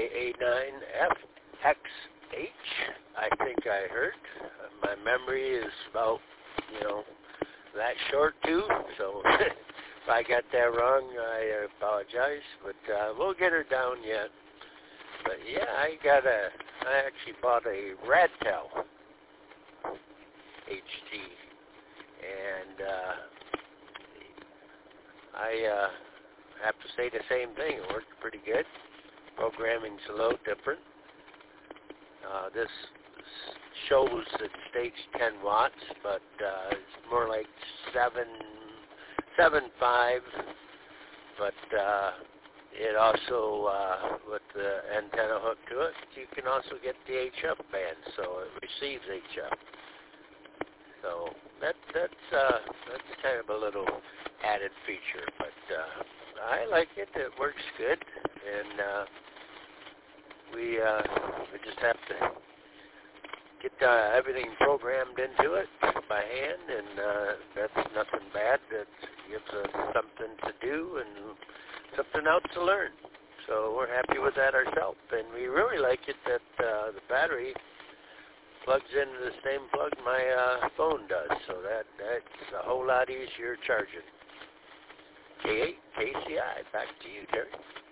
KA9FXH, I think I heard. My memory is about, that short too, so if I got that wrong, I apologize, but we'll get her down yet. But yeah, I actually bought a Radtel HT, and I have to say the same thing. It worked pretty good. Programming's a little different. This shows that states 10 watts, but it's more like 7.5. But it also, with the antenna hooked to it, you can also get the HF band, so it receives HF. So that's kind of a little added feature, but I like it. It works good, and we just have to get everything programmed into it by hand, and that's nothing bad. That gives us something to do and something else to learn. So we're happy with that ourselves, and we really like it that the battery plugs into the same plug my phone does, so that's a whole lot easier charging. K8 KCI, back to you, Terry.